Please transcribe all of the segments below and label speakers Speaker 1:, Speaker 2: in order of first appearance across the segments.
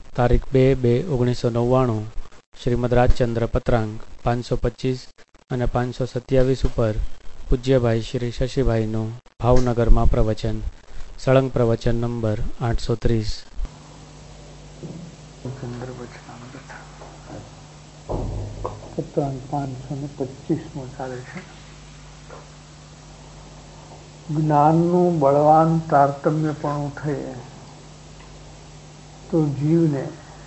Speaker 1: તારીખ 2/2/1999 શ્રીમદ રાજચંદ્ર પત્રાંક 525 અને 527 ઉપર પૂજ્યભાઈ શ્રી શશીભાઈનું ભાવનગરમાં પ્રવચન. સળંગ પ્રવચન નંબર 830.
Speaker 2: પત્રાંક 525 ચાલે છે. જ્ઞાનનું બળવાન તારતમ્યપણું થયે તો જીવને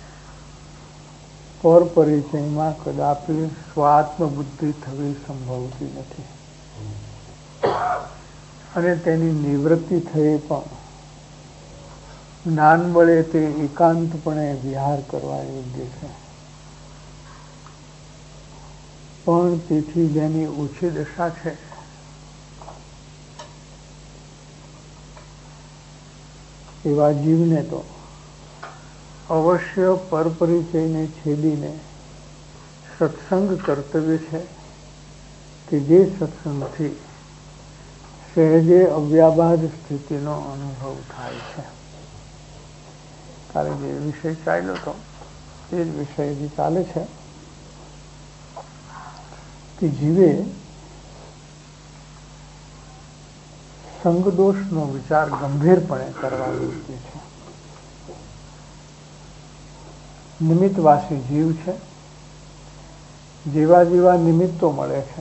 Speaker 2: પર પરિચયમાં કદાપી સ્વાત્મબુદ્ધિ થવી સંભવતી નથી, અને તેની નિવૃત્તિ થયે પણ જ્ઞાન બળે તે એકાંતપણે વિહાર કરવા યોગ્ય છે. પણ તેથી જેની ઓછી દશા છે એવા જીવને તો અવશ્ય પરપરિચયને છેદીને સત્સંગ કર્તવ્ય છે કે જે સત્સંગથી સહેજે અવ્યાબાદ સ્થિતિનો અનુભવ થાય છે. કાલે જે વિષય ચાલ્યો હતો એ જ વિષય હજી ચાલે છે કે જીવે સંગદોષનો વિચાર ગંભીરપણે કરવા યોગ્ય છે. નિમિત્તવાસી જીવ છે. જેવા જેવા નિમિત્તો મળે છે,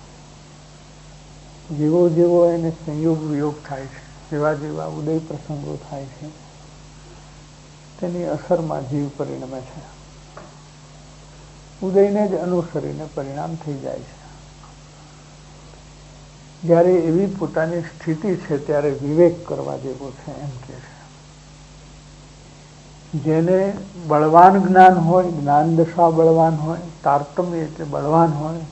Speaker 2: જેવો જેવો એને સંયોગ વિયોગ થાય છે, જેવા જેવા ઉદય પ્રસંગો થાય છે, તેની અસરમાં જીવ પરિણમે છે. ઉદયને જ અનુસરીને પરિણામ થઈ જાય છે. જ્યારે એવી પોતાની સ્થિતિ છે ત્યારે વિવેક કરવા જેવો છે એમ કે છે. જેને બળવાન જ્ઞાન હોય, જ્ઞાન દશા બળવાન હોય, તારતમ્ય એટલે બળવાન હોય,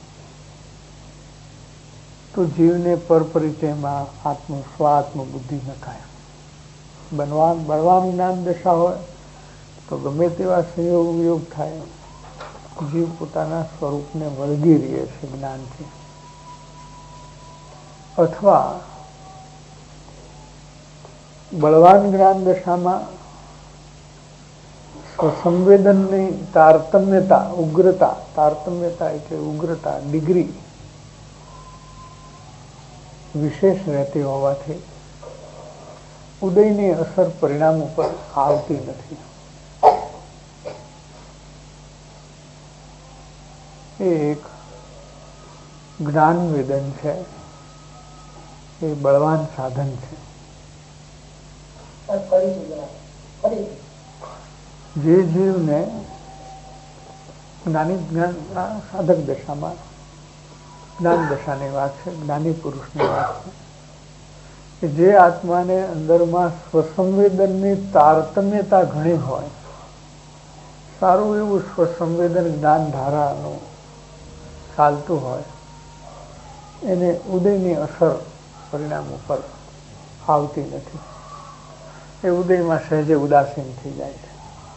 Speaker 2: તો જીવને પરપરિચયમાં સ્વાત્મ બુદ્ધિ ન થાય. બળવાન જ્ઞાન દશા હોય તો ગમે તેવા સંયોગ વિયોગ થાય, જીવ પોતાના સ્વરૂપને વળગી રહે છે જ્ઞાનથી. અથવા બળવાન જ્ઞાન દશામાં સ્વસંવેદનની તારતમ્યતા, ઉગ્રતા, તારતમ્યતા એટલે ઉગ્રતા, ડિગ્રી વિશેષ રહેતી હોવાથી ઉદયની અસર પરિણામ ઉપર આવતી નથી. એ એક જ્ઞાનવેદન છે, એ બળવાન સાધન છે. જે જીવને જ્ઞાની જ્ઞાન સાધક દશામાં જ્ઞાન દશાની વાત છે, જ્ઞાની પુરુષની વાત છે, કે જે આત્માને અંદરમાં સ્વસંવેદનની તારતમ્યતા ઘણી હોય, સારું એવું સ્વસંવેદન જ્ઞાન ધારાનું ચાલતું હોય, એને ઉદયની અસર પરિણામ ઉપર આવતી નથી. એ ઉદયમાં સહેજે ઉદાસીન થઈ જાય છે.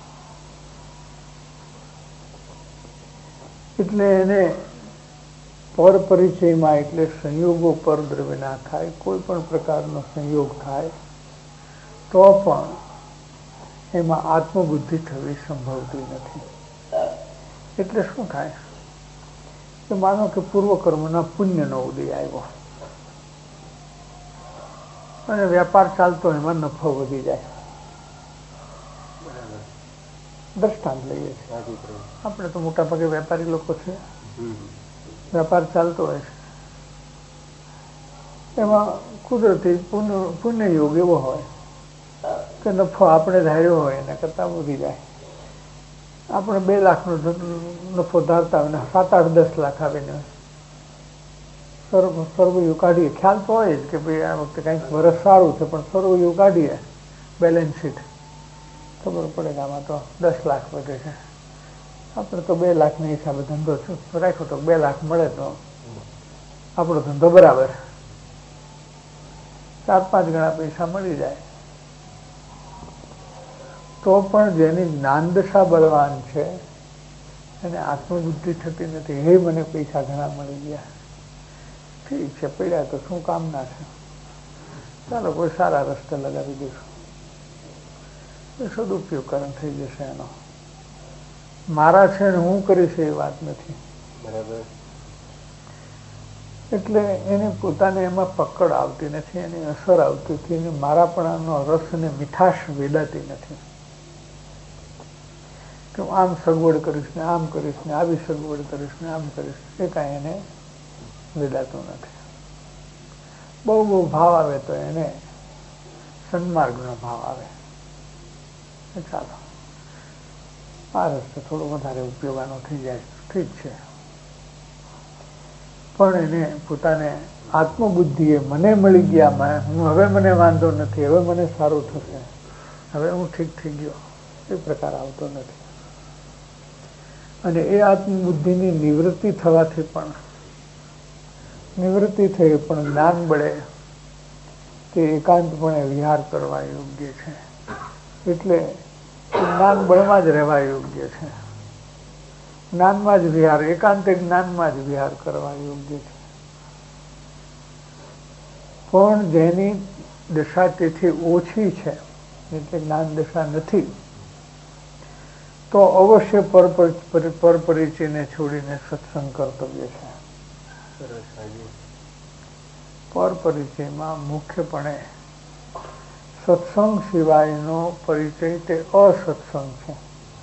Speaker 2: એટલે એને પર પરિચયમાં, એટલે સંયોગો પર દ્રવ્ય ના થાય, કોઈ પણ પ્રકારનો સંયોગ થાય તો પણ એમાં આત્મબુદ્ધિ થવી સંભવતી નથી. એટલે શું થાય કે માનો કે પૂર્વકર્મના પુણ્યનો ઉદય આવ્યો અને વેપાર ચાલતો, એમાં નફો વધી જાય. દ્રષ્ટાંત લઈએ છીએ, આપણે તો મોટા ભાગે વેપારી લોકો છે. વેપાર ચાલતો હોય છે, એમાં કુદરતી પુણ્ય યોગ એવો હોય કે નફો આપણે ધાર્યો હોય એના કરતા વધી જાય. આપણે 2 લાખનો નફો ધારતા હોય ને 7-8-10 લાખ આવીને સરવૈયું કાઢીએ. ખ્યાલ તો હોય જ કે ભાઈ આ વખતે કંઈક વરસ સારું છે, પણ સરવૈયું કાઢીએ બેલેન્સ શીટ, ખબર પડે કે આમાં તો 10 લાખ વધે છે. આપણે તો 2 લાખના હિસાબે ધંધો રાખ્યો તો 2 લાખ મળે તો આપણો ધંધો બરાબર. 4-5 ગણા પૈસા મળી જાય. તો પણ જેની જ્ઞાન દશા બળવાન છે એને આત્મબુદ્ધિ થતી નથી. હે મને પૈસા ઘણા મળી ગયા, ઠીક છે, પડ્યા તો શું કામના છે, ચાલો કોઈ સારા રસ્તે લગાવી દઈશું, સદુપયોગ થઈ જશે એનો. મારા છે ને હું કરીશ એ વાત નથી. એટલે એને પોતાને એમાં પકડ આવતી નથી, એની અસર આવતી નથી, એને મારાપણાનો રસ અને મીઠાશ વેડાતી નથી કે હું આમ સગવડ કરીશ ને આમ કરીશ ને આવી સગવડ કરીશ ને આમ કરીશ, એ કાંઈ એને વેડાતું નથી. બહુ બહુ ભાવ આવે તો એને સન્માર્ગનો ભાવ આવે. ચાલો આ રસ્તે થોડો વધારે ઉપયોગાનો થઈ જાય, ઠીક છે. પણ એને પોતાને આત્મબુદ્ધિએ મને મળી ગયા, હવે મને વાંધો નથી, હવે મને સારું થશે, હવે હું ઠીક થઈ ગયો, એ પ્રકાર આવતો નથી. અને એ આત્મબુદ્ધિની નિવૃત્તિ થવાથી પણ જ્ઞાન બળે તે એકાંતપણે વિહાર કરવા યોગ્ય છે. એટલે જ્ઞાન બળમાં જ રહેવા યોગ્ય છે. જ્ઞાનમાં જ વિહાર, એકાંતે જ્ઞાનમાં જ વિહાર કરવા યોગ્ય છે. પણ જેની દશા તેથી ઓછી છે, એટલે જ્ઞાન દશા નથી, તો અવશ્ય પરપરિચયને છોડીને સત્સંગ કર્તવ્ય છે. પરપરિચયમાં મુખ્યપણે સત્સંગ સિવાયનો પરિચય તે અસત્સંગ છે.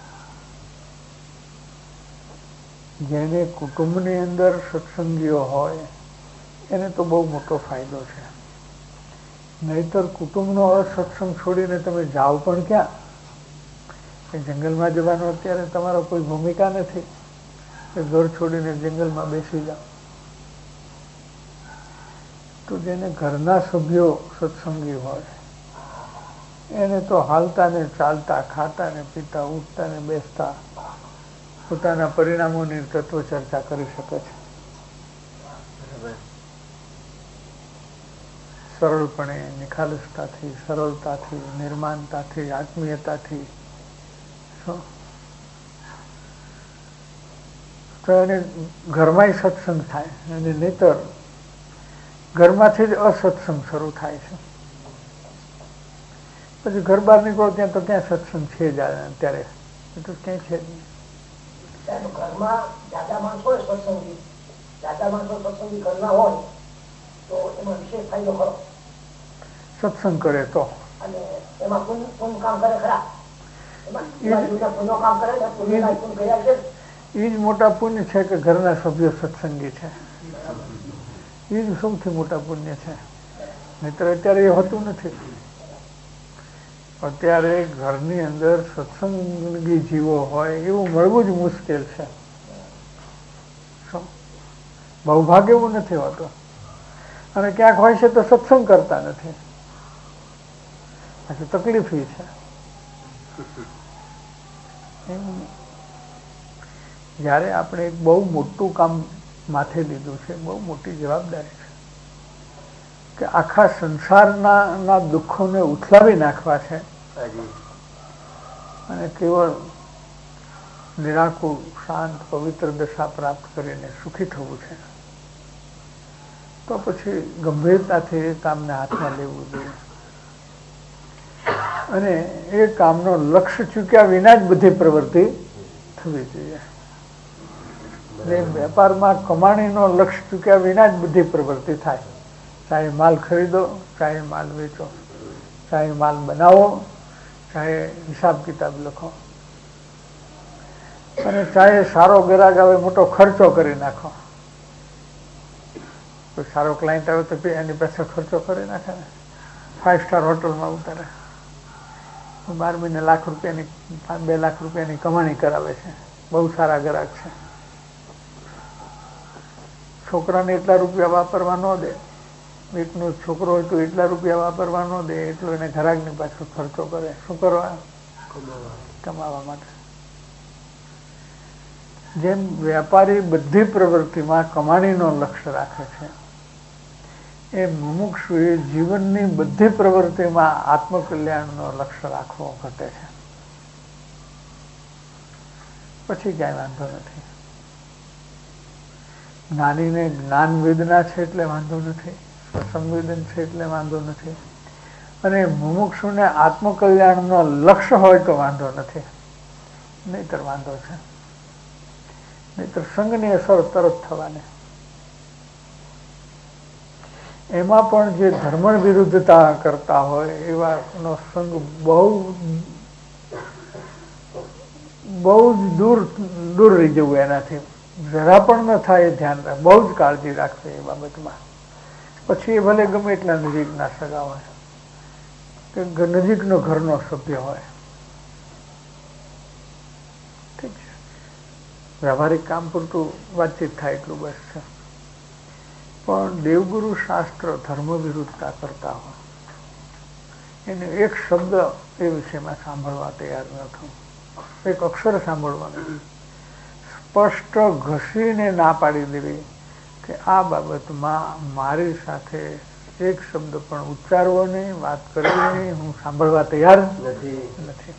Speaker 2: જેને કુટુંબની અંદર સત્સંગીઓ હોય એને તો બહુ મોટો ફાયદો છે. નહીતર કુટુંબનો અસત્સંગ છોડીને તમે જાઓ પણ ક્યાં? જંગલમાં જવાનો અત્યારે તમારો કોઈ ભૂમિકા નથી કે ઘર છોડીને જંગલમાં બેસી જાઓ. તો જેને ઘરના સભ્યો સત્સંગી હોય એને તો હાલતા ને ચાલતા, ખાતા ને પીતા, ઉઠતા ને બેસતા પોતાના પરિણામોની તત્વ ચર્ચા કરી શકે છે. સરળપણે, નિખાલસતાથી, સરળતાથી, નિર્માણતાથી, આત્મીયતાથી. તો એને ઘરમાં સત્સંગ થાય, અને નહીતર ઘરમાંથી જ અસત્સંગ શરૂ થાય છે. પછી ઘર બહાર નીકળો ત્યાં તો ક્યાં સત્સંગ છે જ અત્યારે, એ તો ક્યાંય છે જ નહીં.
Speaker 3: ઘરમાં દાદા માણસો સત્સંગી, દાદા માણસો સત્સંગી ઘરના હોય તો એમાં વિશેષ ફાયદો ખરો.
Speaker 2: સત્સંગ કરે તો
Speaker 3: અને એમાં પુણ્ય કામ કરે ખરા,
Speaker 2: એ જ મોટા પુણ્ય છે કે ઘરના સભ્યો સત્સંગી છે. એ જ સૌથી મોટા પુણ્ય છે. નહીતર અત્યારે એ હોતું નથી. અત્યારે ઘરની અંદર સત્સંગી જીવો હોય એવું મળવું જ મુશ્કેલ છે. બહુભાગ એવું નથી હોતું. અને ક્યાંક હોય છે તો સત્સંગ કરતા નથી. પછી તકલીફ એ છે. જ્યારે આપણે એક બહુ મોટું કામ માથે લીધું છે, બહુ મોટી જવાબદારી છે કે આખા સંસારના દુઃખોને ઉથલાવી નાખવા છે અને કેવળ નિરાકુળ, શાંત, પવિત્ર દશા પ્રાપ્ત કરીને સુખી થવું છે, તો પછી ગંભીરતાથી એ કામને હાથમાં લેવું જોઈએ. અને એ કામનો લક્ષ્ય ચૂક્યા વિના જ બધી પ્રવૃત્તિ થવી જોઈએ. વેપારમાં કમાણીનો લક્ષ્ય ચૂક્યા વિના જ બધી પ્રવૃત્તિ થાય. ચાહે માલ ખરીદો, ચાહે માલ વેચો, ચાહે માલ બનાવો, ચાહે હિસાબ કિતાબ લખો, અને ચાહે સારો ગ્રાહક આવે મોટો ખર્ચો કરી નાખો. કોઈ સારો ક્લાયન્ટ આવે તો એની પાસે ખર્ચો કરી નાખે ને. 5 સ્ટાર હોટલમાં ઉતારે, 12 મહિને લાખ રૂપિયાની, 2 લાખ રૂપિયાની કમાણી કરાવે છે. બહુ સારા ગ્રાહક છે. છોકરાને એટલા રૂપિયા વાપરવા ન દે, એકનો છોકરો હોય તો એટલા રૂપિયા વાપરવા ન દે, એટલો એને ગ્રાહકની પાછળ ખર્ચો કરે. શું કરવા? કમાવા માટે. જેમ વેપારી બધી પ્રવૃત્તિમાં કમાણીનો લક્ષ્ય રાખે છે, એ મુમુક્ષુએ જીવનની બધી પ્રવૃત્તિમાં આત્મકલ્યાણનો લક્ષ્ય રાખવો ઘટે છે. પછી ક્યાંય વાંધો નથી. જ્ઞાનીને જ્ઞાન વેદના છે એટલે વાંધો નથી, સંવેદન છે એટલે વાંધો નથી, અને મુમુક્ષુને આત્મકલ્યાણનો લક્ષ્ય હોય તો વાંધો નથી. નહીતર વાંધો છે, નહીતર સંઘની અસર તરત થવાની. એમાં પણ જે ધર્મ વિરુદ્ધતા કરતા હોય એવાનો સંઘ બહુ જ દૂર રહી જવું, એનાથી જરા પણ ન થાય એ ધ્યાન રાખ, બહુ જ કાળજી રાખવી એ બાબતમાં. પછી એ ભલે ગમે એટલા નજીકના સગા હોય કે નજીકનો ઘરનો સભ્ય હોય, ઠીક છે, વ્યવહારિક કામ પૂરતું વાતચીત થાય એટલું બસ છે. પણ દેવગુરુ શાસ્ત્ર ધર્મ વિરુદ્ધતા કરતા હોય એને એક શબ્દ એ વિષયમાં સાંભળવા તૈયાર ન થવું, એક અક્ષર સાંભળવાનું, સ્પષ્ટ ઘસીને ના પાડી દેવી કે આ બાબતમાં મારી સાથે એક શબ્દ પણ ઉચ્ચારવો નહીં, વાત કરવી નહીં, હું સાંભળવા તૈયાર નથી.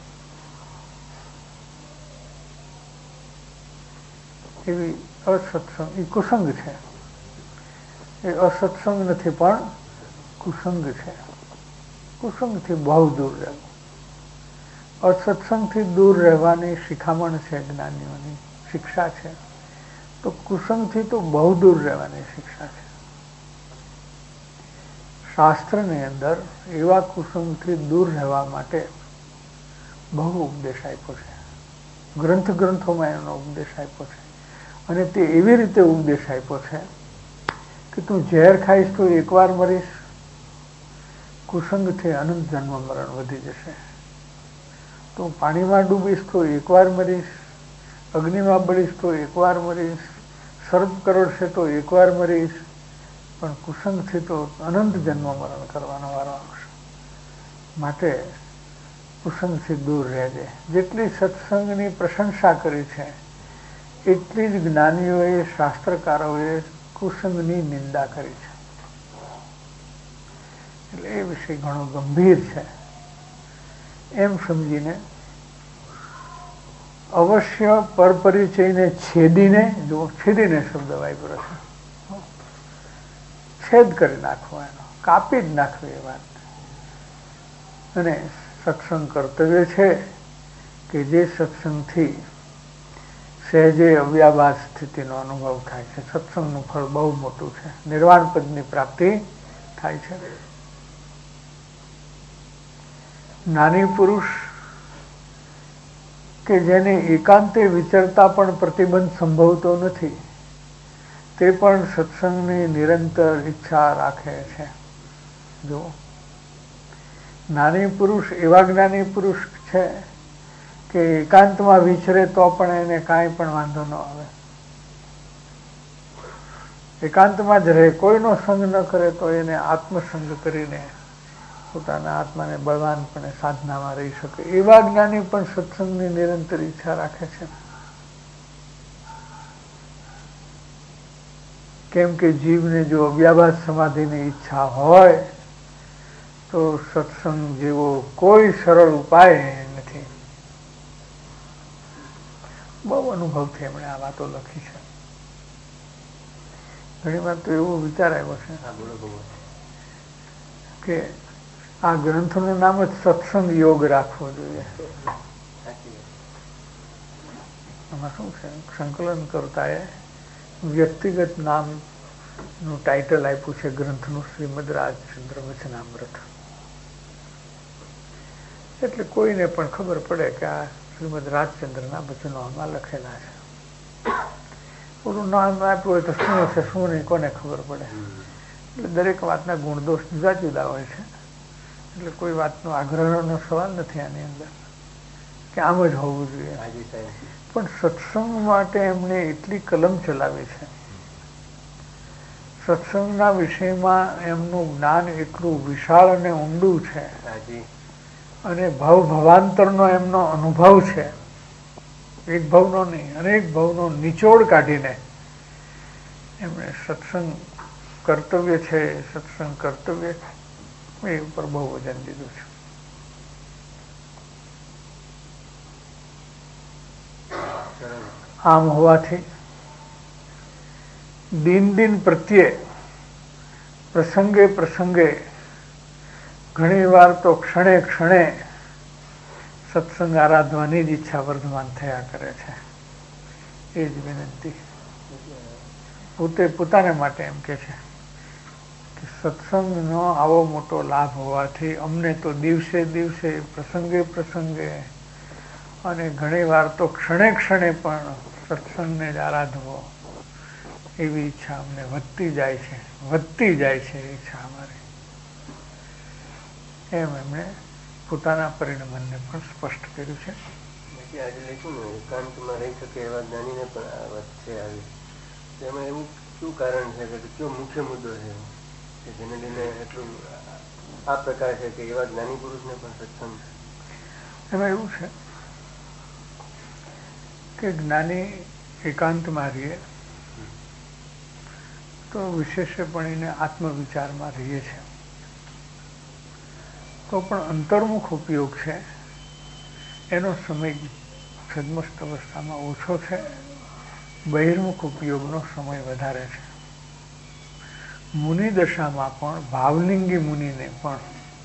Speaker 2: એવી અસત્સંગ એ કુસંગ છે, એ અસત્સંગ નથી પણ કુસંગ છે. કુસંગથી બહુ દૂર રહેવું. અસત્સંગથી દૂર રહેવાની શિખામણ છે, જ્ઞાનીઓની શિક્ષા છે. તો કુસંગથી તો બહુ દૂર રહેવાની શિક્ષા છે. શાસ્ત્રની અંદર એવા કુસંગથી દૂર રહેવા માટે બહુ ઉપદેશ આપ્યો છે, ગ્રંથોમાં એનો ઉપદેશ આપ્યો છે. અને તે એવી રીતે ઉપદેશ આપ્યો છે કે તું ઝેર ખાઈશ તો એકવાર મરીશ, કુસંગથી અનંત જન્મ મરણ વધી જશે. તું પાણીમાં ડૂબીશ તો એકવાર મરીશ, અગ્નિમાં બળીશ તો એકવાર મરીશ, સર્પ કરડશે તો એકવાર મરીશ, પણ કુસંગથી તો અનંત જન્મ મરણ કરવાનો વારો આવશે. માટે કુસંગથી દૂર રહેજે. જેટલી સત્સંગની પ્રશંસા કરી છે એટલી જ જ્ઞાનીઓએ, શાસ્ત્રકારોએ કુસંગની નિંદા કરી છે. એટલે એ વિષય ઘણો ગંભીર છે એમ સમજીને અવશ્ય પરપરિચયને છેદીને, જો છેદીને શબ્દ વાપર્યો છે, છેદ કરી નાખવો, એનો કાપી જ નાખવી એ વાત. અને સત્સંગ કર્તવ્ય છે કે જે સત્સંગથી સહેજે અવ્યાભાસ સ્થિતિનો અનુભવ થાય છે. સત્સંગનું ફળ બહુ મોટું છે, નિર્વાણ પદની પ્રાપ્તિ થાય છે. જ્ઞાની પુરુષ કે જેને એકાંતે વિચરતા પણ પ્રતિબંધ સંભવતો નથી, તે પણ સત્સંગની નિરંતર ઈચ્છા રાખે છે. જો જ્ઞાની પુરુષ એવા જ્ઞાની પુરુષ છે કે એકાંતમાં વિચરે તો પણ એને કાંઈ પણ વાંધો ન આવે, એકાંતમાં જ રહે, કોઈનો સંગ ન કરે તો એને આત્મસંગ કરીને પોતાના આત્માને બળવાનપણે સાધનામાં રહી શકે. એવા જ્ઞાની પણ સત્સંગની નિરંતર ઈચ્છા રાખે છે. કેમ કે જીવને જો અવ્યાભાસ સમાધિની ઈચ્છા હોય તો સત્સંગ જેવો કોઈ સરળ ઉપાય નથી. બહુ અનુભવથી એમણે આ વાતો લખી છે. ઘણી વાર તો એવો વિચાર આવ્યો છે કે આ ગ્રંથનું નામ જ સત્સંગ યોગ રાખવો જોઈએ. એમાં શું છે, સંકલન કરતાએ વ્યક્તિગત નામનું ટાઇટલ આપ્યું છે ગ્રંથનું, શ્રીમદ રાજચંદ્ર વચનામૃત. એટલે કોઈને પણ ખબર પડે કે આ શ્રીમદ રાજચંદ્રના વચનો આમાં લખેલા છે. પૂરું નામ આપ્યું હોય તો શું છે શું નહીં કોને ખબર પડે. એટલે દરેક વાતના ગુણદોષ જુદા જુદા હોય છે. એટલે કોઈ વાતનો આગ્રહનો સવાલ નથી આની અંદર કે આમ જ હોવું જોઈએ. પણ સત્સંગ માટે એમણે એટલી કલમ ચલાવી છે, સત્સંગના વિષયમાં એમનું જ્ઞાન એટલું વિશાળ અને ઊંડું છે, અને ભવાંતરનો એમનો અનુભવ છે. એક ભવનો નહીં, અનેક ભવનો નિચોડ કાઢીને એમણે સત્સંગ કર્તવ્ય છે, સત્સંગ કર્તવ્ય એ ઉપર બહુ વજન દીધું છે. આમ હોવાથી દિન પ્રત્યે પ્રસંગે પ્રસંગે ઘણી વાર તો ક્ષણે ક્ષણે સત્સંગ આરાધવાની જ ઈચ્છા વર્ધમાન થયા કરે છે. એ જ વિનંતી પોતાને માટે એમ કે છે કે સત્સંગનો આવો મોટો લાભ હોવાથી અમને તો દિવસે દિવસે પ્રસંગે અને ઘણી વાર તો ક્ષણે ક્ષણે પણ સત્સંગને જ આરાધવો એવી ઈચ્છા અમને વધતી જાય છે ઈચ્છા અમારી. એમ એમણે પોતાના પરિણમને પણ સ્પષ્ટ કર્યું છે.
Speaker 4: આજે લખ્યું ને એકાંતમાં રહી શકે એવા જ્ઞાનીને પણ આ વાત છે આવી. એમાં એવું શું કારણ છે કે કયો મુખ્ય મુદ્દો છે કે જેને લઈને એટલું આ પ્રકાર છે કે એવા જ્ઞાની પુરુષને પણ સત્સંગ?
Speaker 2: એમાં એવું છે કે જ્ઞાની એકાંતમાં રહીએ તો વિશેષપણે આત્મવિચારમાં રહીએ છે, તો પણ અંતર્મુખ ઉપયોગ છે એનો સમય સદમસ્ત અવસ્થામાં ઓછો છે, બહિર્મુખ ઉપયોગનો સમય વધારે છે. મુનિ દશામાં પણ ભાવલિંગી મુનિને પણ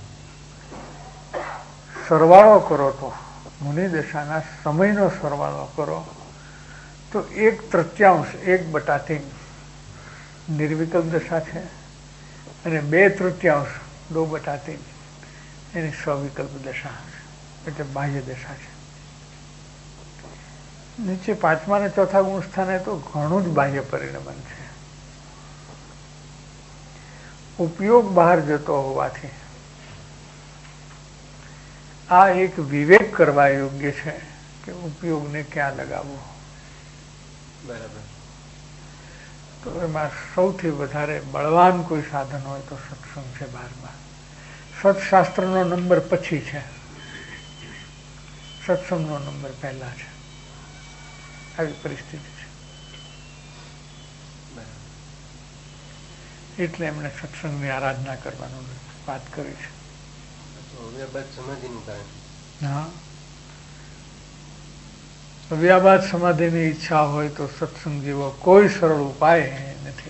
Speaker 2: સરવાળો કરો તો મુનિ દશાના સમયનો સરવાળો કરો તો 1/3 1/3 નિર્વિકલ્પ દશા છે અને 2/3 2/3 એની સ્વવિકલ્પ દશા છે, એટલે બાહ્ય દશા છે. નીચે 5મા અને 4થા ગુણ સ્થાને તો ઘણું જ બાહ્ય પરિણમન છે. ઉપયોગ બહાર જતો હોવાથી આ એક વિવેક કરવા યોગ્ય છે કે ઉપયોગને ક્યાં લગાવવો.
Speaker 4: બરાબર.
Speaker 2: તો એમાં સૌથી વધારે બળવાન કોઈ સાધન હોય તો સત્સંગ છે. 12મા સત્શાસ્ત્રનો નંબર પછી છે, સત્સંગનો નંબર પહેલા છે. આવી પરિસ્થિતિ છે. એટલે એમણે સત્સંગની આરાધના કરવાનું વાત કરી છે. હા, અવ્યાબાદ સમાધિની ઈચ્છા હોય તો સત્સંગ જેવો કોઈ સરળ ઉપાય નથી.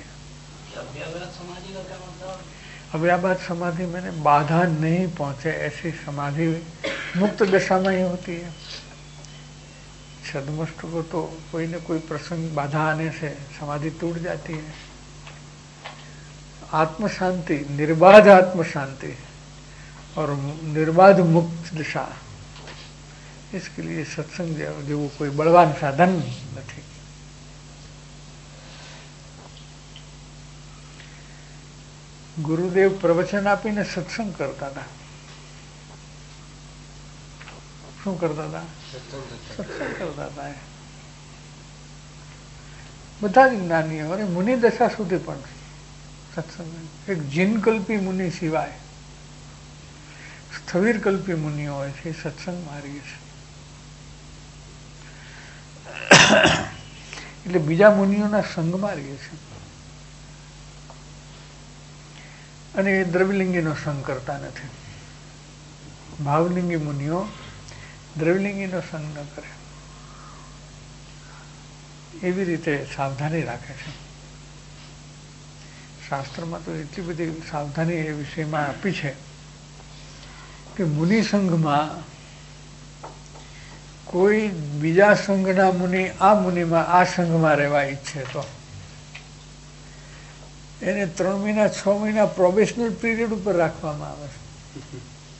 Speaker 2: अव्याबाद समाधि मैंने बाधा नहीं पहुंचे ऐसी समाधि मुक्त दशा में ही होती है. छद्मस्त को तो कोई न कोई प्रसंग बाधा आने से समाधि टूट जाती है. आत्म शांति, निर्बाध आत्म शांति और निर्बाध मुक्त दशा, इसके लिए सत्संग जो कोई बलवान साधन नहीं. गुरुदेव प्रवचन आपीने सत्संग करता था. शू करता था? सत्संग करता था. બધા જ જ્ઞાનીઓ અને મુનિ દશા સુધી પણ સત્સંગ. એક જીનકલ્પી મુનિ સિવાય સ્થવિરકલ્પી મુનિઓ હોય છે, સત્સંગ માર્ગે છે. એટલે બીજા મુનિઓના સંગમાં રહીએ છે. અને એ દ્રવ્યલિંગીનો સંગ કરતા નથી. ભાવલિંગી મુનિઓ દ્રવ્યલિંગીનો સંગ ન કરે, એવી રીતે સાવધાની રાખે છે. શાસ્ત્રમાં તો એટલી બધી સાવધાની એ વિષયમાં આપી છે કે મુનિ સંઘમાં કોઈ બીજા સંઘના મુનિ આ મુનિમાં આ સંઘમાં રહેવા ઈચ્છે તો એને 3 મહિના 6 મહિના પ્રોબેશનલ પીરિયડ ઉપર રાખવામાં આવે છે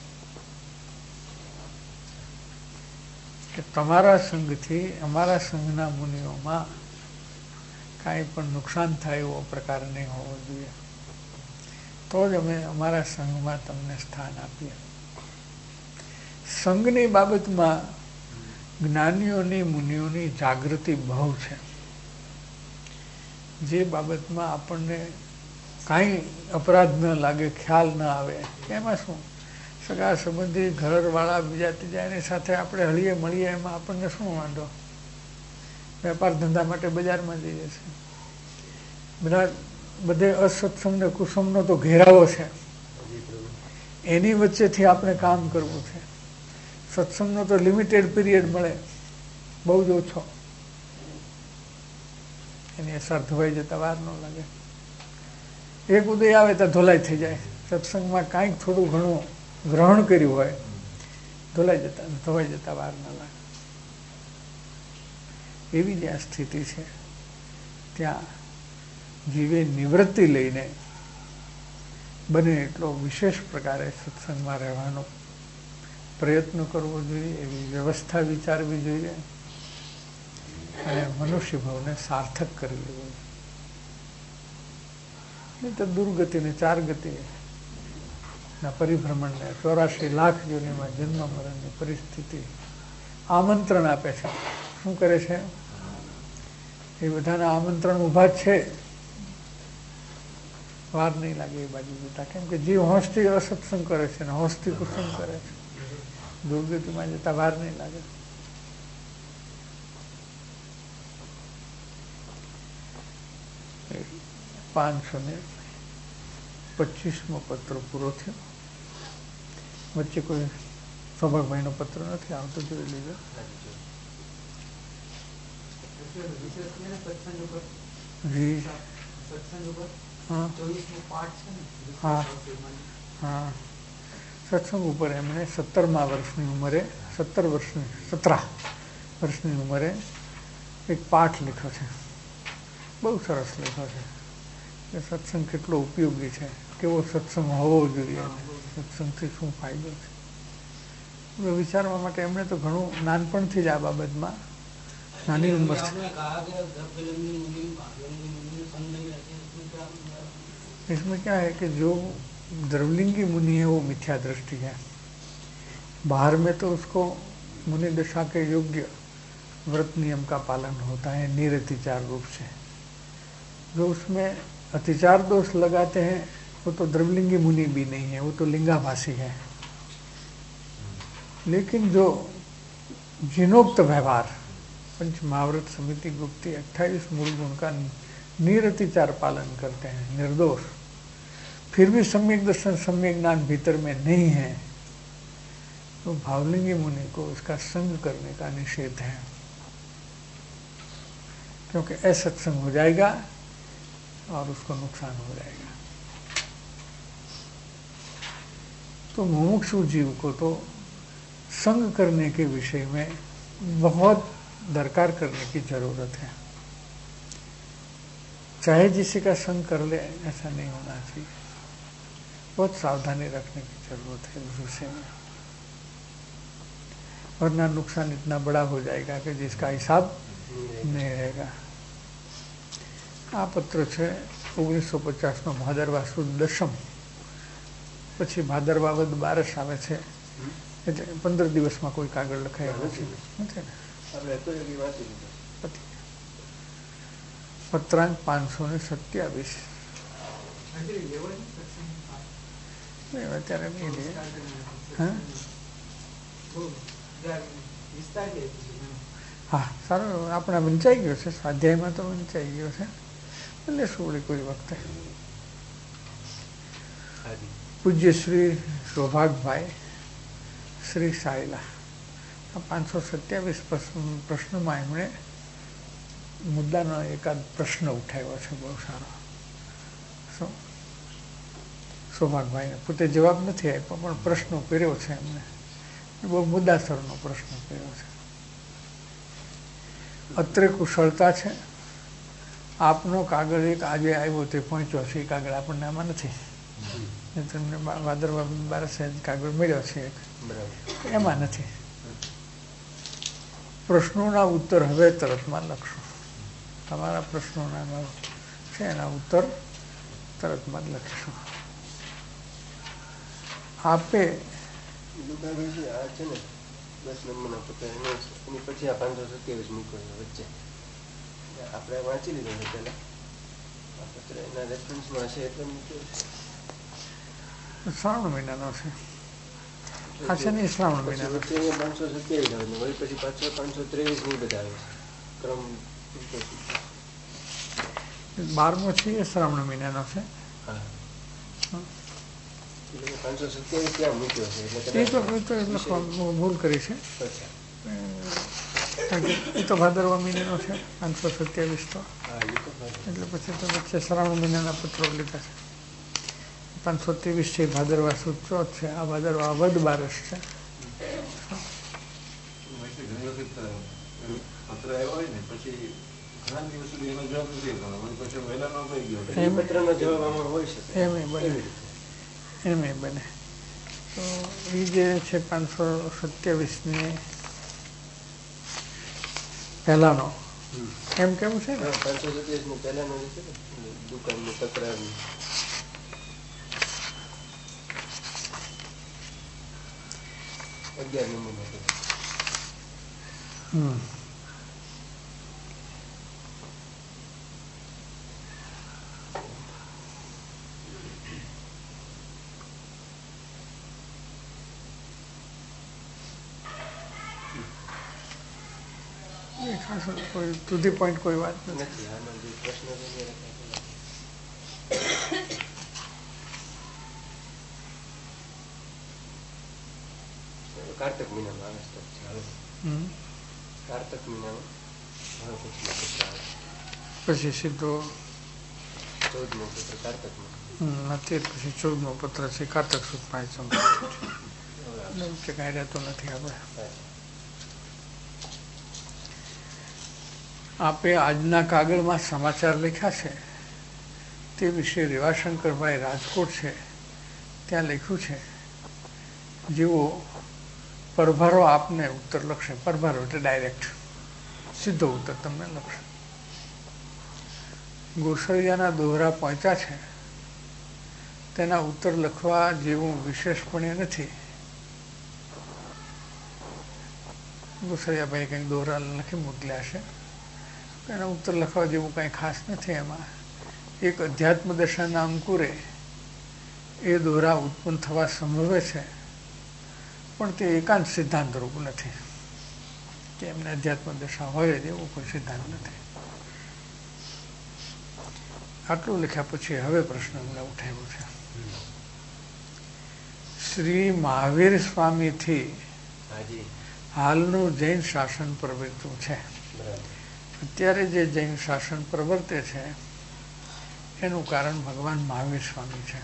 Speaker 2: કે તમારા સંઘથી અમારા સંઘના મુનિઓમાં કાંઈ પણ નુકસાન થાય એવો પ્રકાર નહીં હોવો જોઈએ, તો જ અમે અમારા સંઘમાં તમને સ્થાન આપીએ. સંઘની બાબતમાં જ્ઞાનીઓની મુનિઓની જાગૃતિ બહુ છે. જે બાબતમાં આપણને કાંઈ અપરાધ ન લાગે, ખ્યાલ ન આવે, એમાં શું સગા સંબંધી ઘરવાળા બીજા ત્રીજા એની સાથે આપણે હળીએ મળીએ, એમાં આપણને શું વાંધો? વેપાર ધંધા માટે બજારમાં જઈએ છીએ, બધે અસત્સંગ ને કુસંગનો તો ઘેરાવો છે. એની વચ્ચેથી આપણે કામ કરવું છે. સત્સંગનો તો લિમિટેડ પીરિયડ મળે, બહુ જ ઓછો. એની અસર ધોવાઈ જતા વાર ન લાગે. એક ઉદય આવે તો ધોલાઈ થઈ જાય. સત્સંગમાં કાંઈક થોડું ઘણું ગ્રહણ કર્યું હોય, ધોવાઈ જતા વાર ન લાગે. એવી જ્યાં સ્થિતિ છે ત્યાં જીવે નિવૃત્તિ લઈને બને એટલો વિશેષ પ્રકારે સત્સંગમાં રહેવાનો પ્રયત્ન કરવો જોઈએ, એવી વ્યવસ્થા વિચારવી જોઈએ અને મનુષ્ય ભાવને સાર્થક કરવી જોઈએ. નહીં તો દુર્ગતિને 4 ગતિના પરિભ્રમણને 84 લાખ યોનિમાં જન્મ મરણની પરિસ્થિતિ આમંત્રણ આપે છે. શું કરે છે? એ બધાના આમંત્રણ ઊભા જ છે, વાર નહીં લાગે એ બાજુ જતા. કેમ કે જીવ હોંશથી અસત્સંગ કરે છે ને હોંશથી કુસંગ કરે છે. દુર્ગતિમાં જતા વાર નહીં લાગે. એ 525મો પત્ર પૂરો થયો. વચ્ચે કોઈ સૌભાગભાઈનો પત્ર નથી આવતો, જોઈ લીધો. હા, સત્સંગ ઉપર એમણે 17મા વર્ષની ઉંમરે 17 વર્ષની ઉંમરે એક પાઠ લખ્યો છે. બહુ સરસ લખ્યો છે કે સત્સંગ કેટલો ઉપયોગી છે, કેવો સત્સંગ હોવો જોઈએ, સત્સંગથી શું ફાયદો છે. વિચારવા માટે એમણે તો ઘણું નાનપણથી જ આ બાબતમાં નાની ઉંમર इसमें क्या है कि जो द्रवलिंगी मुनि है वो मिथ्या दृष्टि है. बाहर में तो उसको मुनि दशा के योग्य व्रत नियम का पालन होता है निरतिचार रूप से. जो उसमें अतिचार दोष लगाते हैं वो तो द्रवलिंगी मुनि भी नहीं है, वो तो लिंगाभासी है. लेकिन जो जिनोक्त व्यवहार पंच महाव्रत समिति गुप्ती 28 मूल गुण का निरतिचार पालन करते हैं, निर्दोष, फिर भी सम्यक दर्शन सम्यक ज्ञान भीतर में नहीं है, तो भावलिंगी मुनि को इसका संग करने का निषेध है. क्योंकि असत्संग हो जाएगा और उसको नुकसान हो जाएगा. तो मुमुक्षु जीव को तो संग करने के विषय में बहुत दरकार करने की जरूरत है. चाहे जिसी का संग कर ले, ऐसा नहीं होना चाहिए. बहुत सावधानी रखने की जरूरत है इस विषय में, वरना नुकसान इतना बड़ा हो जाएगा कि जिसका हिसाब नहीं रहेगा. आ पत्र है 1950 भादरवा सुद 10 પછી ભાદરવા વદ 12 આવે છે, એટલે 15 દિવસમાં કોઈ કાગળ લખાયેલો છે નથી ને. પત્રાંક 527. અત્યારે નહીં લે. હા, સારું, આપણે વંચાઈ ગયો છે, સ્વાધ્યાયમાં તો વંચાઈ ગયો છે. એટલે શું કોઈ વખતે પૂજ્ય શ્રી સૌભાગભાઈ શ્રી સાયલા 527 પ્રશ્નમાં એમણે મુદ્દાનો એકાદ પ્રશ્ન ઉઠાવ્યો છે, બહુ સારો. સૌભાગભાઈને પોતે જવાબ નથી આપ્યો, પણ પ્રશ્ન કર્યો છે એમને. બહુ મુદ્દાસરનો પ્રશ્ન કર્યો છે. અત્રે કુશળતા છે. આપનો કાગળ એક આજે આવ્યો તે પહોંચ્યો છે, એ કાગળ આપણને આમાં નથી. તમને ભાદરવા 12 કાગળ મળ્યો છે એક, એમાં નથી. પ્રશ્નોના ઉત્તર હવે તરતમાં લખશો. તમારા પ્રશ્નોના છે એના ઉત્તર તરતમાં જ લખીશું. આપે
Speaker 4: આ છે ને 10 નંબરના પત્ર, એની પછી આ 527 મૂક્યો વચ્ચે. આપણે વાંચી લીધો છે પહેલા આ પત્ર, એના રેફરન્સમાં છે એટલે મૂક્યો.
Speaker 2: શ્રાવણ મહિનાનો છે આ છે ને, શ્રાવણ મહિનાનો
Speaker 4: 527 આવે ને વળી પછી 523 ની બધા આવે ક્રમ.
Speaker 2: 12મો છે એ શ્રાવણ મહિનાનો છે.
Speaker 4: હા, 527 ક્યાં મૂક્યો છે?
Speaker 2: એ તો ભૂલ કરી છે. એ તો ભાદરવા મહિનાનો છે 527 તો. એટલે પછી તો વચ્ચે શ્રાવણ મહિનાના પત્રો લીધા છે. 523 છે ભાદરવા સુદ 14 છે. આ ભાદરવા વદ 12 છે.
Speaker 5: પત્ર આવ્યો હોય ને પછી ઘણા દિવસ સુધી એનો જવાબ નથી આવતો, પછી વહેલા નો થઈ ગયો
Speaker 4: પત્રનો જવાબ આમાં હોઈ શકે.
Speaker 2: એમ બને તો એ જે છે 527 પહેલાનો એમ કેવું છે ને
Speaker 4: 527 પહેલાનો છે ને દુકાનની તકરારની 11 નંબરનો.
Speaker 2: કોઈ ટુ ધી પોઈન્ટ કોઈ વાત નથી.
Speaker 4: નથી આમાં જે પ્રશ્ન કાર્તક મહિનામાં આવે છે. કાર્તક મહિનામાં હવે
Speaker 2: પછી સીધો
Speaker 4: 14મો પત્ર કાર્તકમાં
Speaker 2: નથી, પછી 14મો પત્ર છે કાર્તક સુદ 5 કે કાંઈ રહેતો નથી. આપણે આપે આજના કાગળમાં સમાચાર લખ્યા છે તે વિશે રેવાશંકરભાઈ રાજકોટ છે ત્યાં લખ્યું છે, જેવો પરભારો આપને ઉત્તર લખશે. પરભારો એટલે ડાયરેક્ટ સીધો ઉત્તર તમને લખશે. ગોસળિયાના દોહરા પહોંચ્યા છે તેના ઉત્તર લખવા જેવું વિશેષપણે નથી. ગોસળિયાભાઈ કંઈક દોહરા લખી મોકલ્યા છે, એના ઉત્તર લખવા જેવું કંઈ ખાસ નથી. એમાં એક અધ્યાત્મ દશાના અંકુરે એ દોરા ઉત્પન્ન થવા સંભવે છે, પણ તે એકાંત સિદ્ધાંત રૂપ નથી કે એમને અધ્યાત્મ દશા હોય જ એવો કોઈ સિદ્ધાંત નથી. આટલું લખ્યા પછી હવે પ્રશ્ન એમને ઉઠાવ્યો છે. શ્રી મહાવીર સ્વામીથી હાલનું જૈન શાસન પ્રવર્તું છે. અત્યારે જે જૈન શાસન પ્રવર્તે છે એનું કારણ ભગવાન મહાવીર સ્વામી છે.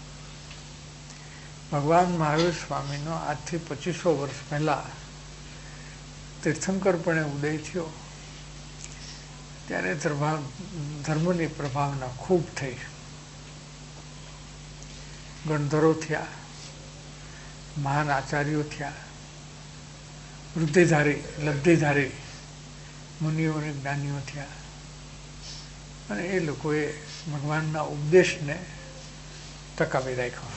Speaker 2: ભગવાન મહાવીર સ્વામીનો આજથી 2500 વર્ષ પહેલા તીર્થંકરપણે ઉદય થયો ત્યારે ધર્મની પ્રભાવના ખૂબ થઈ. ગણધરો થયા, મહાન આચાર્યો થયા, વૃદ્ધિધારી લબ્ધિધારી મુનિઓ અને જ્ઞાનીઓ થયા, અને એ લોકોએ ભગવાનના ઉપદેશને ટકાવી રાખ્યો.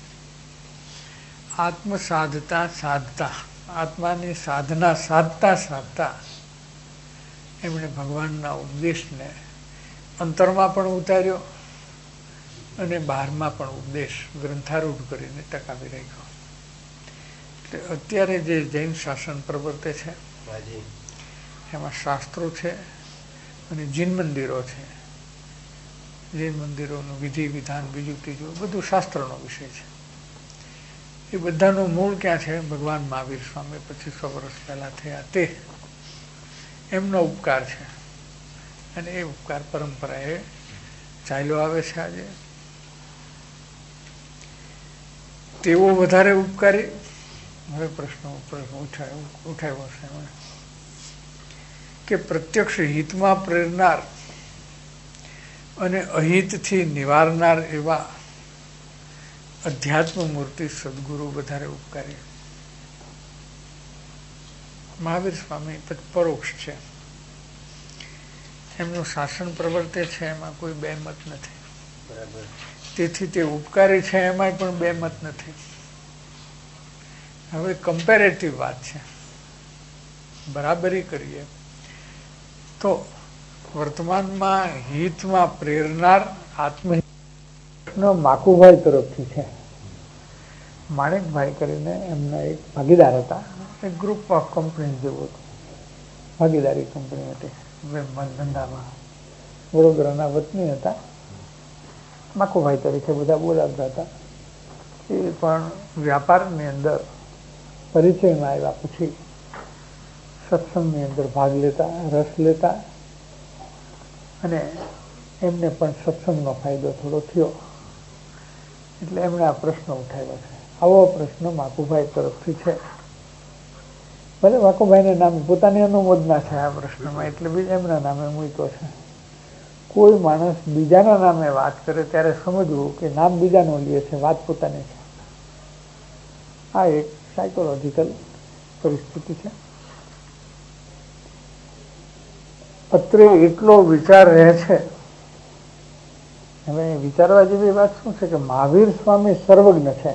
Speaker 2: આત્મ સાધતા સાધતા, આત્માની સાધના સાધતા સાધતા એમણે ભગવાનના ઉપદેશને અંતરમાં પણ ઉતાર્યો અને બહારમાં પણ ઉપદેશ ગ્રંથારૂઢ કરીને ટકાવી રાખ્યો. એટલે અત્યારે જે જૈન શાસન પ્રવર્તે છે એમાં શાસ્ત્રો છે અને જૈન મંદિરો છે. જૈન મંદિરોનું વિધિ વિધાન બીજું ત્રીજું બધું શાસ્ત્રનો વિષય છે. એ બધાનું મૂળ ક્યાં છે? ભગવાન મહાવીર સ્વામી 2500 વર્ષ પહેલા થયા તે એમનો ઉપકાર છે, અને એ ઉપકાર પરંપરાએ ચાલ્યો આવે છે. આજે તેવો વધારે ઉપકારી હવે પ્રશ્ન ઉઠાવ્યો છે કે પ્રત્યક્ષ હિતમાં પ્રેરનાર અને અહિતથી નિવારનાર એવા અધ્યાત્મ મૂર્તિ સદગુરુ વધારે ઉપકારી. મહાવીર સ્વામી પરોક્ષ છે, એમનું શાસન પ્રવર્તે છે, એમાં કોઈ બે મત નથી. તેથી તે ઉપકારી છે એમાંય પણ બે મત નથી. હવે કમ્પેરેટિવ વાત છે, બરાબરી કરીએ તો વર્તમાનમાં હિતમાં પ્રેરનાર આત્મ માકુભાઈ તરફથી છે. માણેકભાઈ કરીને એમના એક ભાગીદાર હતા. એક ગ્રુપ ઓફ કંપની જેવું હતું, ભાગીદારી કંપની હતી ધંધામાં. વડોદરાના વતની હતા, માકુભાઈ તરીકે બધા બોલાવતા હતા. એ પણ વ્યાપારની અંદર પરિચયમાં આવ્યા પછી સત્સંગની અંદર ભાગ લેતા, રસ લેતા, અને એમને પણ સત્સંગનો ફાયદો થોડો થયો. એટલે એમણે આ પ્રશ્ન ઉઠાવ્યો છે. આવો પ્રશ્ન માકુભાઈ તરફથી છે ભલે વાકોભાઈને નામે પોતાની અનુમોદના છે આ પ્રશ્નમાં, એટલે બીજા એમના નામે મૂક્યો છે. કોઈ માણસ બીજાના નામે વાત કરે ત્યારે સમજવું કે નામ બીજાનો લે છે, વાત પોતાની છે. આ એક સાયકોલોજીકલ પરિસ્થિતિ છે. અત્રે એટલો વિચાર રહે છે. હવે વિચારવા જેવી વાત શું છે કે મહાવીર સ્વામી સર્વજ્ઞ છે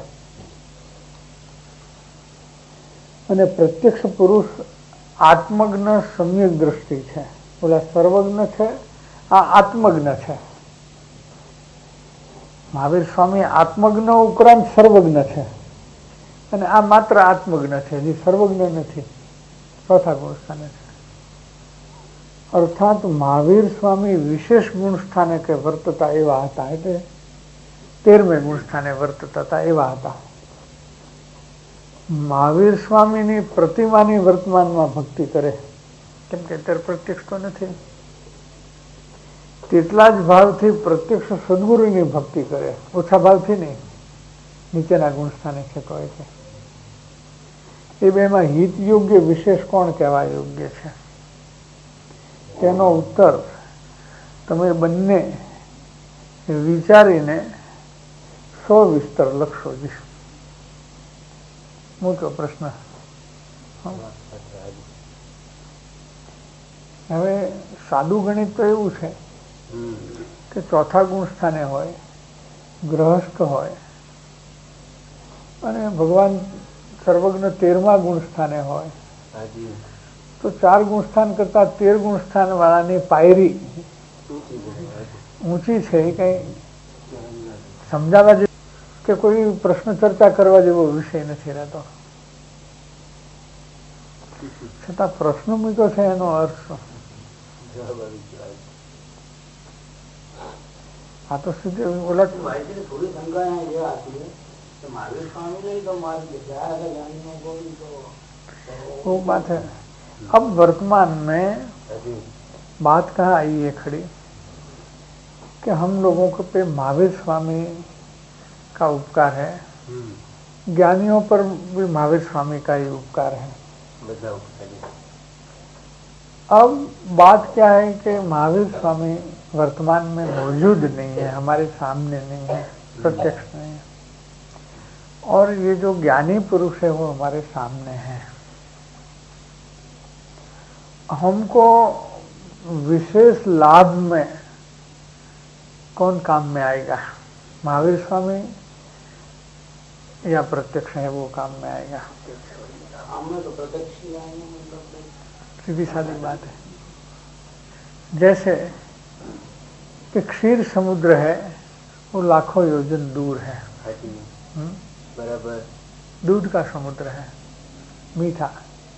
Speaker 2: અને પ્રત્યક્ષ પુરુષ આત્મજ્ઞ સમ્યક દ્રષ્ટિ છે. ઓલા સર્વજ્ઞ છે, આ આત્મજ્ઞ છે. મહાવીર સ્વામી આત્મજ્ઞ ઉપરાંત સર્વજ્ઞ છે અને આ માત્ર આત્મજ્ઞ છે, જે સર્વજ્ઞ નથી, ચોથા ગુણ સ્થાને છે. અર્થાત મહાવીર સ્વામી વિશેષ ગુણ સ્થાને કે વર્તતા એવા હતા, એટલે 13મે ગુણ સ્થાને વર્તતા હતા એવા હતા. મહાવીર સ્વામીની પ્રતિમાની વર્તમાનમાં ભક્તિ કરે, કેમ કે અત્યારે પ્રત્યક્ષ તો નથી, તેટલા જ ભાવથી પ્રત્યક્ષ સદગુરુની ભક્તિ કરે, ઓછા ભાવથી નહીં. નીચેના ગુણ સ્થાને છે કહે છે. એ બેમાં હિત યોગ્ય વિશેષ કોણ કહેવા યોગ્ય છે? તેનો ઉત્તર તમે બંને વિચારીને સવિસ્તર લખશો. જી મૂક્યો પ્રશ્ન. હવે સાદું ગણિત તો એવું છે કે ચોથા ગુણ સ્થાને હોય, ગ્રહસ્થ હોય અને ભગવાન સર્વજ્ઞ 13મા ગુણ સ્થાને હોય, તો 4 ગુણ સ્થાન કરતા 13 ગુણ સ્થાન વાળાની પાયરી ઊંચી છે. એ કઈ સમજાવવા જેવું કે કોઈ પ્રશ્ન ચર્ચા કરવા જેવો વિષય નથી રહેતો. છતાં પ્રશ્ન મૂક્યો છે એનો અર્થ શું? આ તો સીધે ઓલા
Speaker 3: થોડી શંका ये आती है तो महावीर स्वामी ने तो मार दिया ज्ञानियों को भी, तो
Speaker 2: वो बात है. अब वर्तमान में बात कहाँ आई है खड़ी कि हम लोगों को पे महावीर स्वामी का उपकार है, ज्ञानियों पर भी महावीर स्वामी का ही उपकार है. अब बात क्या है कि महावीर स्वामी वर्तमान में मौजूद नहीं है, हमारे सामने नहीं है, प्रत्यक्ष नहीं है, और ये जो ज्ञानी पुरुष है वो हमारे सामने है. हमको विशेष लाभ में कौन काम में आएगा? महावीर स्वामी या प्रत्यक्ष है वो काम में आएगा?
Speaker 3: तो प्रत्यक्ष ही आएंगे,
Speaker 2: सीधी सादी बात है. जैसे कि क्षीर समुद्र है, वो लाखों योजन दूर है,
Speaker 4: बराबर.
Speaker 2: दूध का समुद्र है, मीठा,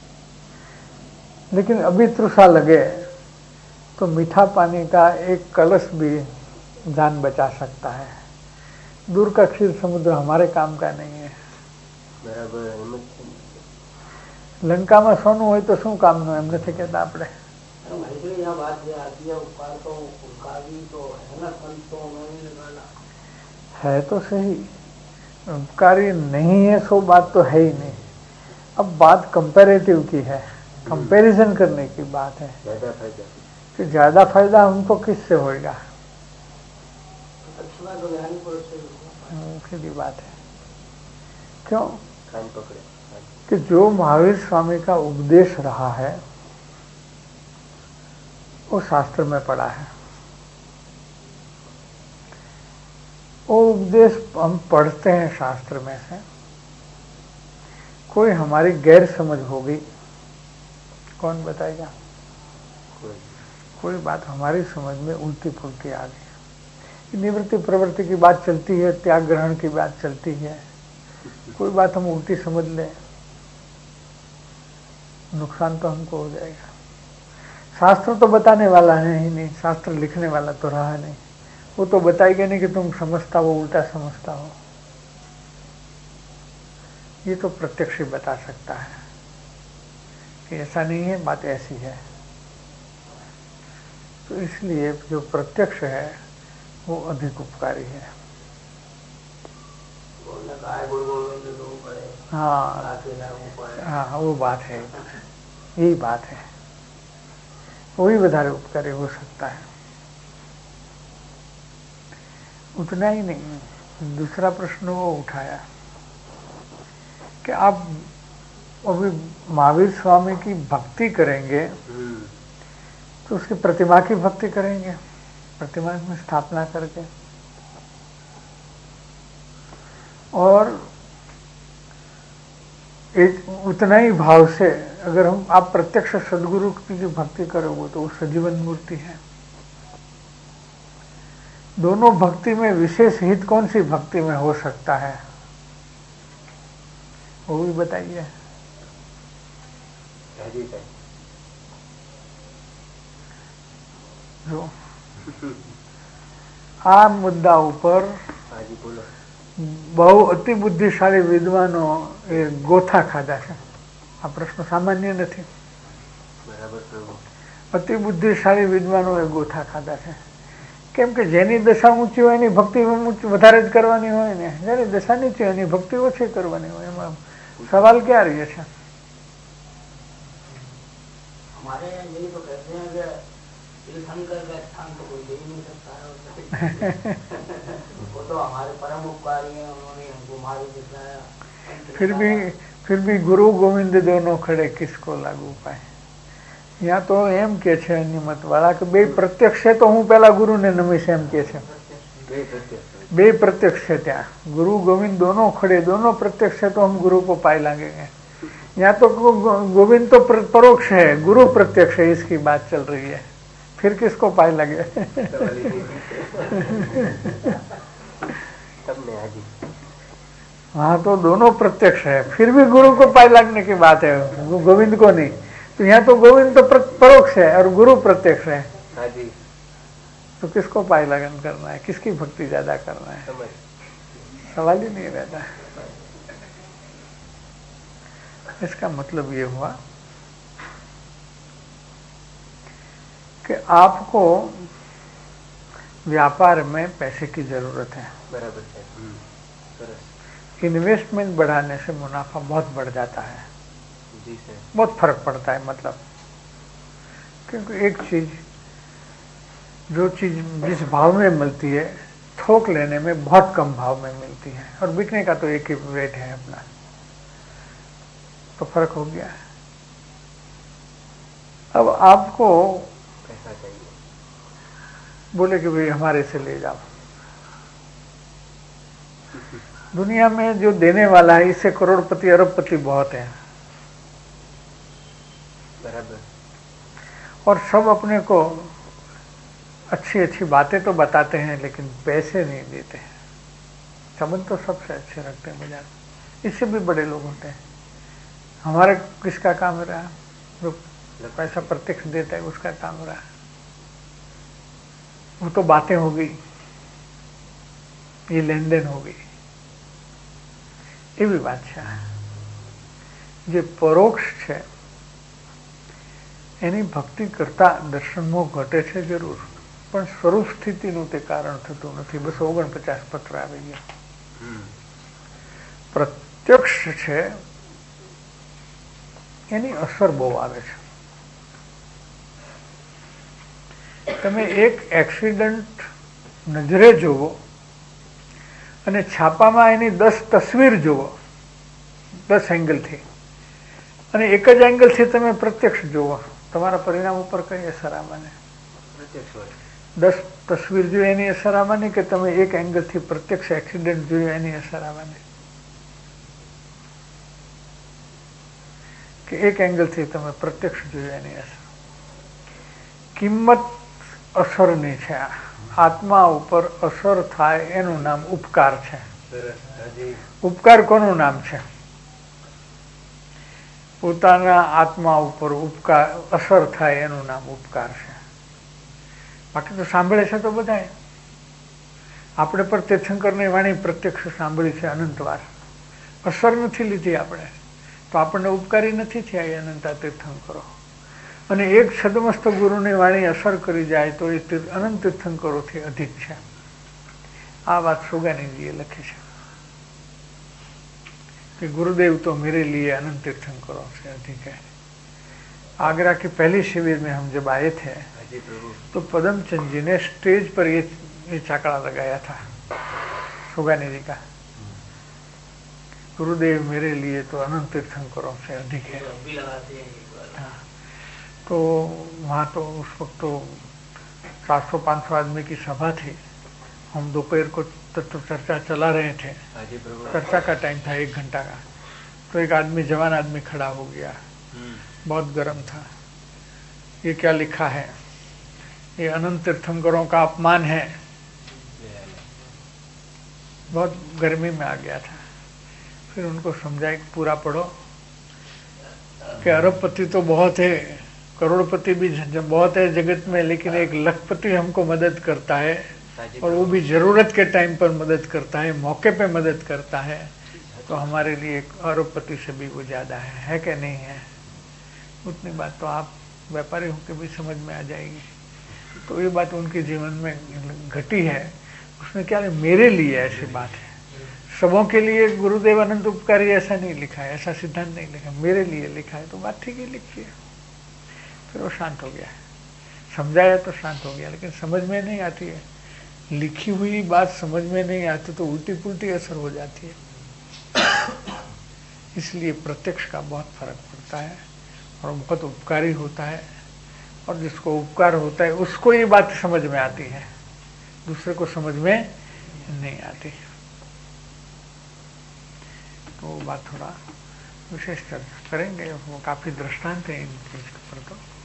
Speaker 2: लेकिन अभी तृषा लगे तो मीठा पानी का एक कलश भी जान बचा सकता है. दूर का क्षीर समुद्र हमारे काम का नहीं है.
Speaker 4: बराबर.
Speaker 2: લંકામાં સોનું હોય તો શું કામનું, એમ નથી કહેતા આપણે? है तो सही, उपकारी नहीं है सो बात तो है ही नहीं. अब बात कंपैरेटिव की है, कंपैरिजन करने की बात है कि ज्यादा फायदा हमको किससे होगा. सीधी बात है. क्यों कि जो महावीर स्वामी का उपदेश रहा है वो शास्त्र में पड़ा है. वो उपदेश हम पढ़ते हैं शास्त्र में से, कोई हमारी गैर समझ होगी, कौन बताएगा? कोई बात हमारी समझ में उल्टी पुल्टी आ गई, निवृत्ति प्रवृत्ति की बात चलती है, त्याग ग्रहण की बात चलती है, कोई बात हम उल्टी समझ लें, नुकसान तो हमको हो जाएगा. शास्त्र तो बताने वाला है ही नहीं, शास्त्र लिखने वाला तो रहा नहीं, वो तो बताएगा नहीं कि तुम समझता हो उल्टा समझता हो. ये तो प्रत्यक्ष ही बता सकता है कि ऐसा नहीं है, बात ऐसी है. तो इसलिए जो प्रत्यक्ष है वो अधिक उपकारी है. हाँ हाँ, वो बात है, यही बात है, वही વધારે उपकारी हो सकता है। उतना ही नहीं, दूसरा प्रश्न वो उठाया कि आप अभी महावीर स्वामी की भक्ति करेंगे तो उसकी प्रतिमा की भक्ति करेंगे, प्रतिमा में स्थापना करके, और एक उतना ही भाव से अगर हम आप प्रत्यक्ष सदगुरु की जो भक्ति करोगे तो वो सजीवन मूर्ति है। दोनों भक्ति में विशेष हित कौन सी भक्ति में हो सकता है, वो भी बताइए। जो આ મુદ્દા ઉપર બહુ અતિ બુદ્ધિશાળી વિદ્વાનો એ ગોથા ખાધા છે। આ પ્રશ્ન સામાન્ય નથી, અતિ બુદ્ધિશાળી વિદ્વાનો એ ગોથા ખાધા છે। કેમ કે જેની દશા ઊંચી હોય એની ભક્તિ વધારે જ કરવાની હોય ને, જેની દશા નીચી હોય એની ભક્તિ ઓછી કરવાની હોય, એમાં સવાલ ક્યાં રહે છે?
Speaker 3: हमारे यही तो कहते हैं कि तीर्थंकर का स्थान तो कोई दे ही नहीं सकता है। वो तो हमारे परम उपकारी हैं, उन्होंने हमको मार्ग दिखाया।
Speaker 2: फिर भी गुरु गोविंद दोनों खड़े किसको लागू पाए। यहाँ तो एम के छे अन्यमत वाला कि बे प्रत्यक्ष है तो हूँ पहला गुरु ने नमीश एम के छे, बे प्रत्यक्ष है, त्या गुरु गोविंद दोनों खड़े, दोनों प्रत्यक्ष है तो हम गुरु को पाए लागेंगे। यहाँ तो गोविंद तो परोक्ष है, गुरु प्रत्यक्ष है, इसकी बात चल रही है, फिर किसको पाए लगे? हाँ तो दोनों प्रत्यक्ष है, फिर भी गुरु को पाए लगने की बात है, गोविंद को नहीं। तो यहाँ तो गोविंद तो परोक्ष है और गुरु प्रत्यक्ष है, तो किसको पाए लगन करना है, किसकी भक्ति ज्यादा करना है, सवाल ही नहीं रहता। इसका मतलब ये हुआ कि आपको व्यापार में पैसे की जरूरत है,
Speaker 4: बराबर है।
Speaker 2: इन्वेस्टमेंट बढ़ाने से मुनाफा बहुत बढ़ जाता है,
Speaker 4: जी सर,
Speaker 2: बहुत फर्क पड़ता है। मतलब क्योंकि एक चीज, जो चीज जिस भाव में मिलती है थोक लेने में बहुत कम भाव में मिलती है, और बिकने का तो एक ही रेट है अपना, तो फर्क हो गया है। अब आपको
Speaker 4: पैसा चाहिए,
Speaker 2: बोले कि भाई हमारे से ले जाओ, दुनिया में जो देने वाला है इससे करोड़पति अरबपति बहुत है,
Speaker 4: बराबर,
Speaker 2: और सब अपने को अच्छी अच्छी बातें तो बताते हैं लेकिन पैसे नहीं देते हैं। संबंध तो सबसे अच्छे रखते हैं बाजार, इससे भी बड़े लोग होते हैं। हमारा किसका काम रहा, जो पैसा प्रत्यक्ष देता है उसका काम रहा, वो तो बातें हो गई, ये लेन देन हो गई, ये भी बादशाह है। जो परोक्ष है એની ભક્તિ કરતા દર્શનમાં ઘટે છે જરૂર, પણ સ્વરૂપ સ્થિતિનું તે કારણ થતું નથી। 249 પત્ર આવી ગયા। પ્રત્યક્ષ છે એની અસર બહુ આવે છે। તમે એક એક્સિડન્ટ નજરે જોવો અને છાપામાં એની 10 તસવીર જોવો 10 એંગલથી, અને એક જ એંગલથી તમે પ્રત્યક્ષ જોવો, તમારા પરિણામ ઉપર કઈ અસર આવવાની? 10 તસવીર જોઈ એની અસર આવવાની કે તમે એક એંગલથી પ્રત્યક્ષ એક્સિડન્ટ જોયું એની અસર આવવાની? કે એક એંગલથી તમે પ્રત્યક્ષ જોયું એની અસર? કિંમત અસરની છે। આત્મા ઉપર અસર થાય એનું નામ ઉપકાર છે। ઉપકાર કોનું નામ છે? પોતાના આત્મા ઉપર ઉપકાર અસર થાય એનું નામ ઉપકાર છે। બાકી તો સાંભળે છે તો બધાએ, આપણે પર તીર્થંકરની વાણી પ્રત્યક્ષ સાંભળી છે અનંતવાર, અસર નથી લીધી આપણે, તો આપણને ઉપકારી નથી થયા એ અનંતા તીર્થંકરો। અને એક છદમસ્ત ગુરુની વાણી અસર કરી જાય તો એ અનંત તીર્થંકરોથી અધિક છે। આ વાત સુગાનીજીએ લખી છે। कि गुरुदेव तो मेरे लिए अनंत तीर्थंकरों से अधिक है। आगरा की पहली शिविर में हम जब आए थे तो पदम चंद जी ने स्टेज पर ये चाकड़ा लगाया था सुगानी जी का, गुरुदेव मेरे लिए तो अनंत तीर्थंकरों से अधिक है। हाँ, तो वहाँ तो उस वक्त तो 400-500 आदमी की सभा थी। हम दोपहर को तत्व चर्चा चला रहे थे, चर्चा का टाइम था 1 घंटा का। तो एक आदमी, जवान आदमी खड़ा हो गया, बहुत गर्म था। ये क्या लिखा है? ये अनंत तीर्थंकरों का अपमान है। बहुत गर्मी में आ गया था। फिर उनको समझाया कि पूरा पढ़ो कि अरबपति तो बहुत है, करोड़पति भी बहुत है जगत में, लेकिन एक लखपति हमको मदद करता है, और वो भी जरूरत के टाइम पर मदद करता है, मौके पे मदद करता है। तो हमारे लिए एक अरबपति से भी वो ज्यादा है कि नहीं है? उतनी बात तो आप व्यापारी होकर भी समझ में आ जाएगी। तो ये बात उनके जीवन में घटी है। उसने क्या, मेरे लिए ऐसी बात है, सबों के लिए गुरुदेव अनंत उपकारी ऐसा नहीं लिखा है, ऐसा सिद्धांत नहीं लिखा, मेरे लिए लिखा है। तो बात ठीक ही लिखी है। फिर वो शांत हो गया, समझाया तो शांत हो गया, लेकिन समझ में नहीं आती है। लिखी हुई बात समझ में नहीं आती तो उल्टी पुल्टी असर हो जाती है। इसलिए प्रत्यक्ष का बहुत फर्क पड़ता है और बहुत उपकारी होता है, और जिसको उपकार होता है उसको ये बात समझ में आती है, दूसरे को समझ में नहीं आती। तो वो बात थोड़ा विशेष चर्चा करेंगे, वो काफी दृष्टांत है इन चीज पर। तो